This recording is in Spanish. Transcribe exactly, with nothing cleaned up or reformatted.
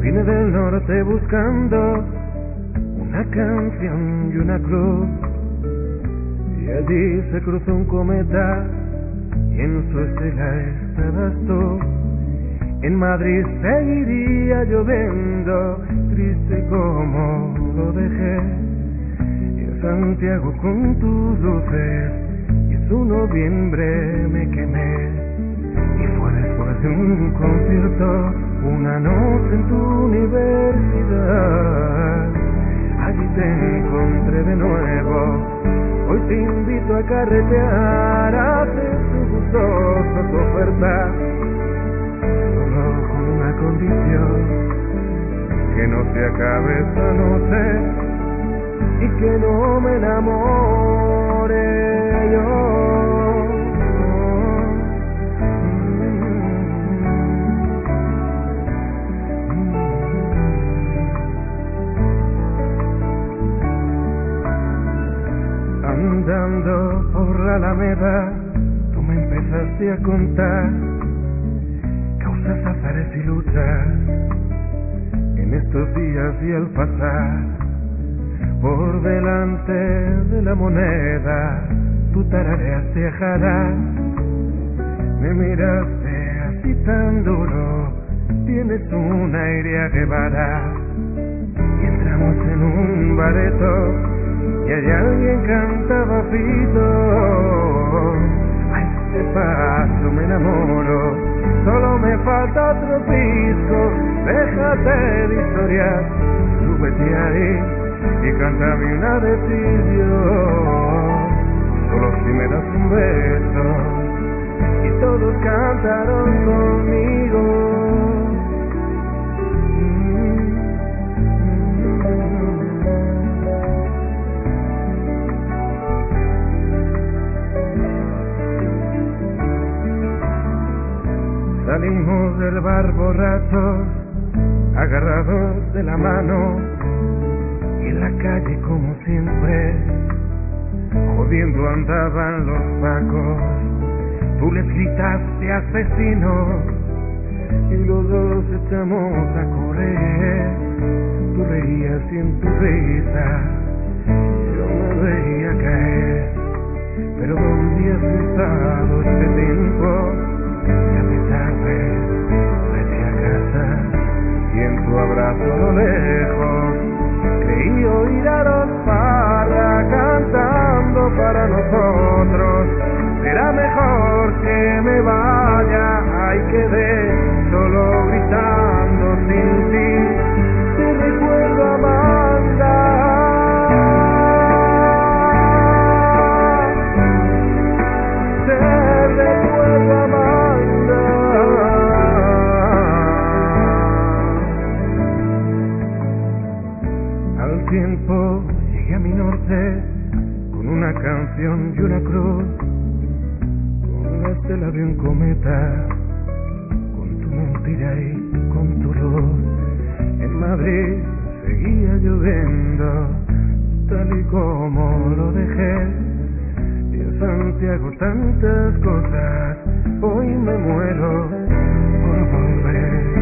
Vine del norte buscando una canción y una cruz, y allí se cruzó un cometa y en su estela estabas tú. En Madrid seguiría lloviendo, triste como lo dejé, y en Santiago con tus luces y su noviembre me quemé. Y fue después de un concierto, una noche en tu universidad, allí te encontré de nuevo. Hoy te invito a carretear, haces tu gustosa tu oferta, solo con una condición: que no se acabe esta noche y que no me enamore yo. Andando por la Alameda, tú me empezaste a contar causas, azares y luchas en estos días, y al pasar por delante de la Moneda, tú tarareaste a Jara. Me miraste así tan duro, tienes un aire a Guevara. Y entramos en un bareto y allá alguien cantaba Fito. A este paso me enamoro, solo me falta otro disco. Déjate de historias, súbete ahí y cántame una de Silvio. Solo si me das un beso y todos cantaron conmigo. Salimos del bar borrachos, agarrados de la mano, y en la calle como siempre, jodiendo andaban los pacos. Tú les gritaste asesino y los dos echamos a correr. Tú reías y en tu risa yo me veía caer, pero ¿dónde has estado este tiempo? Ya me tarde, vete a casa, y en tu abrazo a lo lejos creí oír a los Parra cantando para nosotros. Será mejor que me vaya, ay quedé solo gritando sin ti. Te recuerdo, Amanda, te recuerdo, Amanda. Al tiempo llegué a mi norte con una canción y una cruz, con la estela de un cometa, con tu mentira y con tu luz. En Madrid seguía lloviendo, tal y como lo dejé, y en Santiago tantas cosas. Hoy me muero por volver.